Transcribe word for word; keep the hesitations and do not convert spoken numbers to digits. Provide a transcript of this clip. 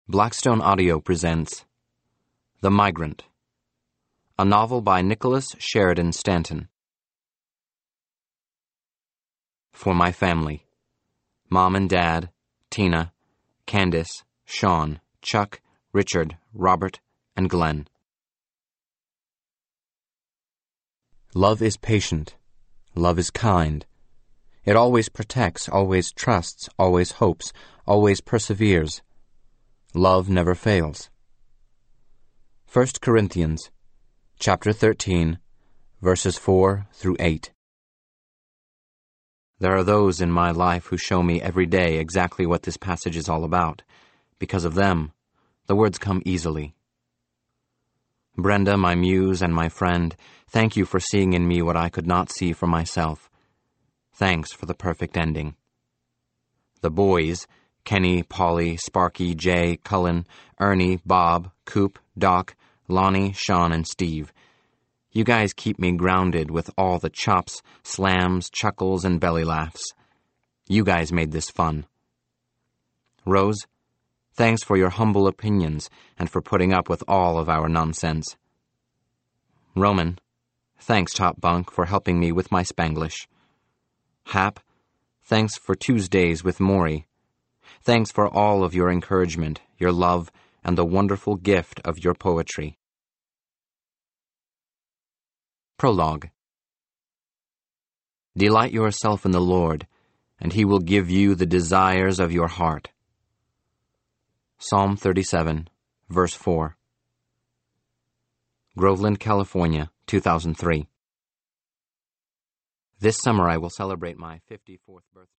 Blackstone Audio presents The Migrant, a novel by Nicholas Sheridan Stanton. For my family, Mom and Dad, Tina, Candace, Sean, Chuck, Richard, Robert, and Glenn. Love is patient. Love is kind. It always protects, always trusts, always hopes, always perseveres. Love never fails. First Corinthians, chapter thirteen, verses four through eight. There are those in my life who show me every day exactly what this passage is all about. Because of them, the words come easily. Brenda, my muse and my friend, thank you for seeing in me what I could not see for myself. Thanks for the perfect ending. The boys, Kenny, Polly, Sparky, Jay, Cullen, Ernie, Bob, Coop, Doc, Lonnie, Sean, and Steve. You guys keep me grounded with all the chops, slams, chuckles, and belly laughs. You guys made this fun. Rose, thanks for your humble opinions and for putting up with all of our nonsense. Roman, thanks, Top Bunk, for helping me with my Spanglish. Hap, thanks for Tuesdays with Maury. Thanks for all of your encouragement, your love, and the wonderful gift of your poetry. Prologue. Delight yourself in the Lord, and He will give you the desires of your heart. Psalm thirty-seven, verse four. Groveland, California, two thousand three. This summer I will celebrate my fifty-fourth birthday.